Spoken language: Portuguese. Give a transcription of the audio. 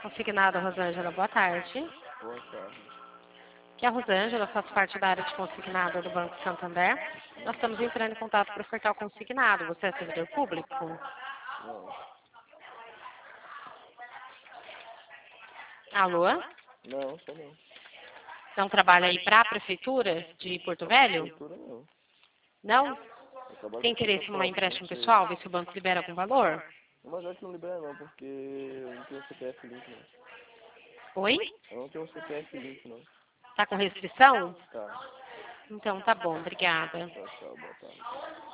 Consignado, Rosângela, boa tarde. Boa tarde. Aqui é a Rosângela, faço parte da área de consignado do Banco Santander. Nós estamos entrando em contato para ofertar o consignado. Você é servidor público? Não. Alô? Não, só não. Não trabalha aí para a Prefeitura de Porto Velho? Prefeitura não. Não? Eu trabalho Tem com coisa interesse em um própria, empréstimo não sei. pessoal? Ver se o banco libera algum valor? Mas acho que não libera não, porque eu não tenho CPF limpo não. Oi? Eu não tenho CPF limpo não. Tá com restrição? Tá. Então tá bom, obrigada. Tchau, tchau, boa tarde.